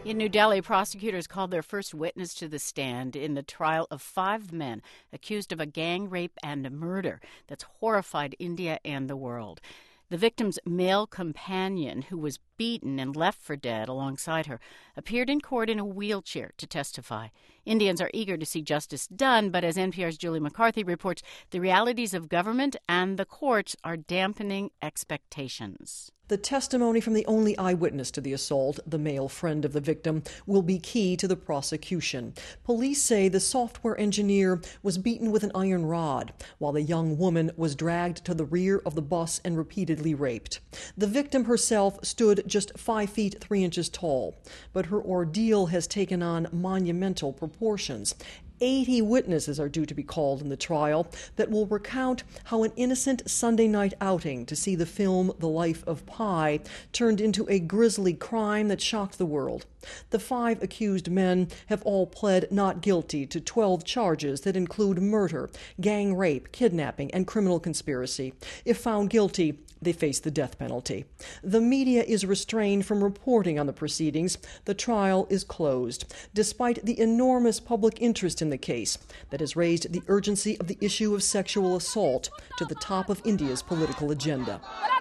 In New Delhi, prosecutors called their first witness to the stand in the trial of 5 men accused of a gang rape and murder that's horrified India and the world. The victim's male companion, who was beaten and left for dead alongside her, appeared in court in a wheelchair to testify. Indians are eager to see justice done, but as NPR's Julie McCarthy reports, the realities of government and the courts are dampening expectations. The testimony from the only eyewitness to the assault, the male friend of the victim, will be key to the prosecution. Police say the software engineer was beaten with an iron rod, while the young woman was dragged to the rear of the bus and repeatedly raped. The victim herself stood just 5 feet 3 inches tall, but her ordeal has taken on monumental proportions. 80 witnesses are due to be called in the trial that will recount how an innocent Sunday night outing to see the film The Life of Pi turned into a grisly crime that shocked the world. The 5 accused men have all pled not guilty to 12 charges that include murder, gang rape, kidnapping, and criminal conspiracy. If found guilty, they face the death penalty. The media is restrained from reporting on the proceedings. The trial is closed, despite the enormous public interest in the case that has raised the urgency of the issue of sexual assault to the top of India's political agenda.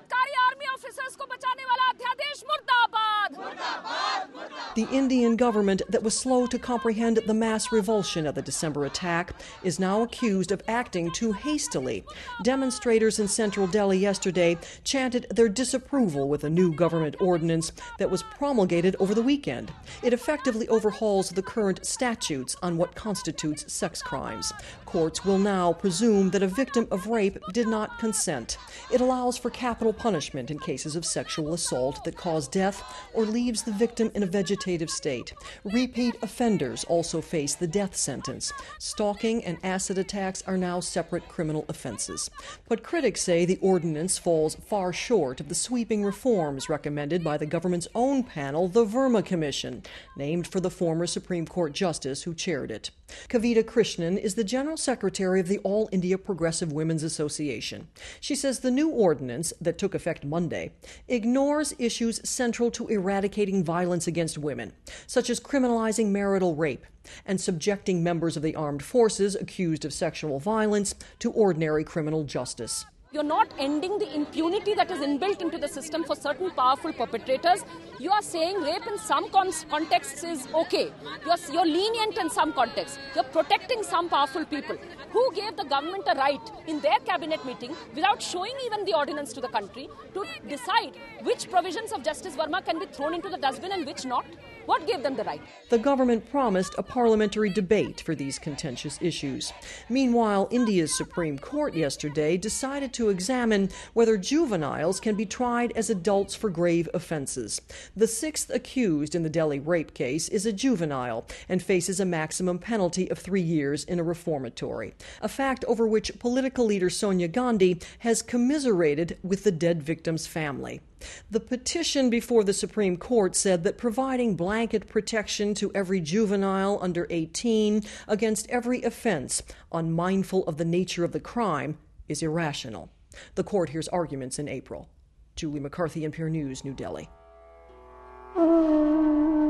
The Indian government that was slow to comprehend the mass revulsion of the December attack is now accused of acting too hastily. Demonstrators in central Delhi yesterday chanted their disapproval with a new government ordinance that was promulgated over the weekend. It effectively overhauls the current statutes on what constitutes sex crimes. Courts will now presume that a victim of rape did not consent. It allows for capital punishment in cases of sexual assault that cause death or leaves the victim in a vegetative state. Repeat offenders also face the death sentence. Stalking and acid attacks are now separate criminal offenses. But critics say the ordinance falls far short of the sweeping reforms recommended by the government's own panel, the Verma Commission, named for the former Supreme Court justice who chaired it. Kavita Krishnan is the General Secretary of the All India Progressive Women's Association. She says the new ordinance, that took effect Monday, ignores issues central to eradicating violence against women, such as criminalizing marital rape and subjecting members of the armed forces accused of sexual violence to ordinary criminal justice. You're not ending the impunity that is inbuilt into the system for certain powerful perpetrators. You are saying rape in some contexts is okay. You're lenient in some contexts. You're protecting some powerful people. Who gave the government a right in their cabinet meeting, without showing even the ordinance to the country, to decide which provisions of Justice Verma can be thrown into the dustbin and which not? What gave them the right? The government promised a parliamentary debate for these contentious issues. Meanwhile, India's Supreme Court yesterday decided to examine whether juveniles can be tried as adults for grave offenses. The 6th accused in the Delhi rape case is a juvenile and faces a maximum penalty of 3 years in a reformatory, a fact over which political leader Sonia Gandhi has commiserated with the dead victim's family. The petition before the Supreme Court said that providing blanket protection to every juvenile under 18 against every offense, unmindful of the nature of the crime, is irrational. The court hears arguments in April. Julie McCarthy, NPR News, New Delhi.